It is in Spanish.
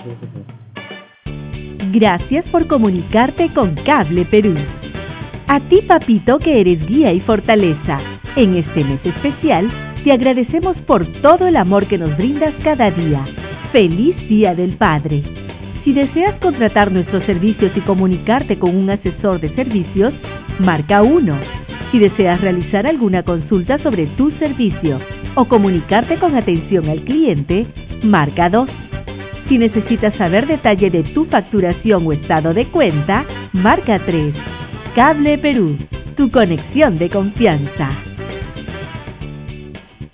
Gracias por comunicarte con Cable Perú. A ti, papito, que eres guía y fortaleza. En este mes especial, te agradecemos por todo el amor que nos brindas cada día. ¡Feliz Día del Padre! Si deseas contratar nuestros servicios y comunicarte con un asesor de servicios, marca 1. Si deseas realizar alguna consulta sobre tu servicio o comunicarte con atención al cliente, marca 2. Si necesitas saber detalle de tu facturación o estado de cuenta, marca 3. Cable Perú, tu conexión de confianza.